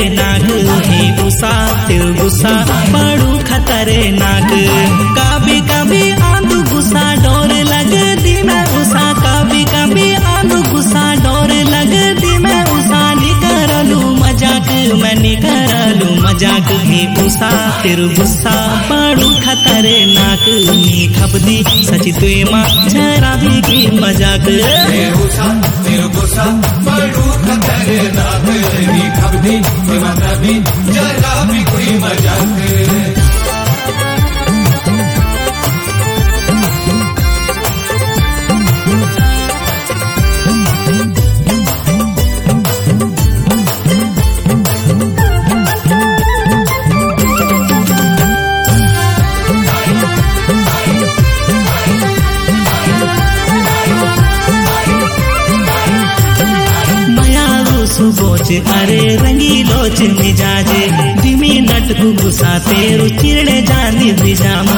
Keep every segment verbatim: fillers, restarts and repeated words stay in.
खतरनाक हे गुस्सा तेरो गुस्सा बड़ू खतरनाक। कभी कभी आंधू गुस्सा डोर लगती मैं उसा, कभी कभी आंधू गुस्सा डोर लगती मैं उसा। निकलू मजाक मैं निकलू मजाक हे गुस्सा तेरो गुस्सा बड़ू खतरनाक। नी खपदी सची तुए माँ जरा भी की मजाक गुस्सा तेरो गुस्सा बड़ू खतरनाक। नी खपदी तुए माँ कभी जरा भी कोई मजाक। सुबोच अरे रंगीलोच मिजाज दिमी नट गुस्सा तेरू चिरड़े जानी बिजाम।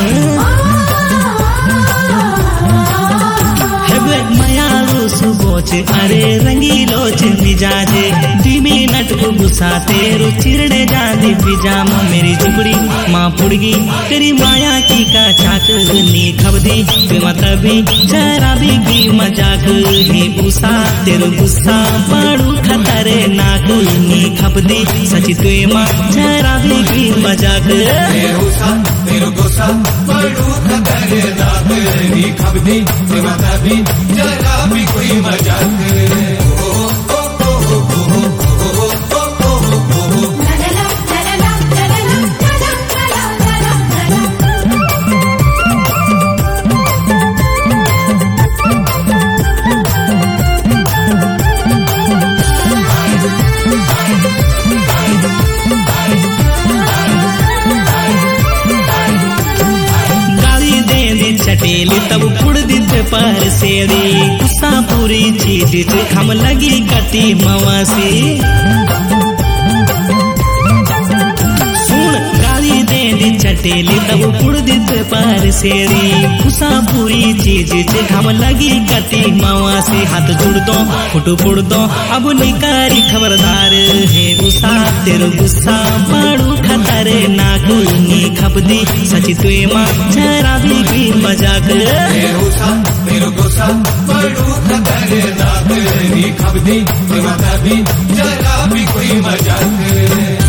मयारू सुबोच अरे रंगीलोच मिजाज दिमी नट गुस्सा तेरू चिरड़े जानी बिजाम। मेरी झुपड़ी माँ पुड़गी तेरी माया की का चाक। नी खबदी बेमतबी जरा भी की मजाक हे गुस्सा तेरो गुस्सा बड़ू खतरनाक। नी खबदी सची तुए माँ जरा भी की मजाक गुस्सा तेरो गुस्सा बड़ू खतरनाक। नी खबदी बेमतबी जरा भी कोई मजाक। चटेली तब फुड़ दित पर सेरी गुस्सा पूरी चीज हम लगी कटी मवासी। सुन गाली दे दी चटेली तब फुड़ दित पर सेरी गुस्सा पूरी चीज हम लगी कटी मवासी। हाथ जुड़ दो फुट फुड़ दो अब निकारी खबरदार है गुस्सा तेरो गुस्सा बड़ू खतरनाक। नी खपदी सची तुए माँ जरा भी की मजाक गुस्सा तेरो गुस्सा बड़ू खतरनाक। नी खपदी बेमतबी जरा भी कोई मजाक।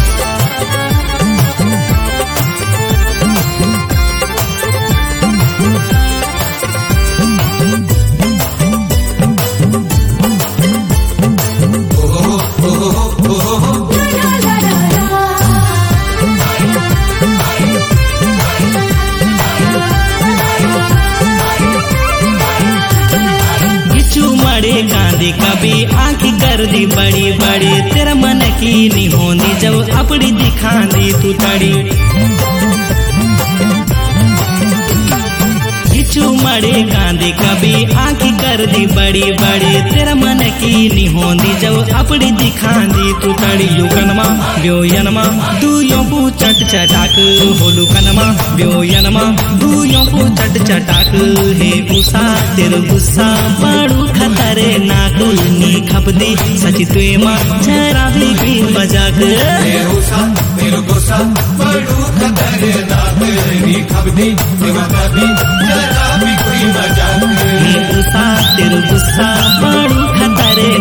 गांधी कभी आंखी कर दी बड़ी बड़ी तेरा मन की नहीं होंदी जब अपनी दिखा दी तू तड़ी। खिचू मड़े गांधी कभी आंखी कर दी बड़ी बड़ी तेरा मन की नहीं होंदी जब अपनी दिखा दी तू तड़ी। युगनमा व्योयनमा दुयों को चट चटाक होलू कनमा व्योयनमा दुयों को चट चटाक हे गुस्सा तेरो गुस्सा बड़ू खतरनाक। नी खपदी सची तुए माँ जरा भी की मजाक गुस्सा तेरो गुस्सा बड़ू खतरनाक। नी खपदी बेमतबी जरा भी कोई मजाक। गुस्सा तेरो गुस्सा बड़ू खतरनाक।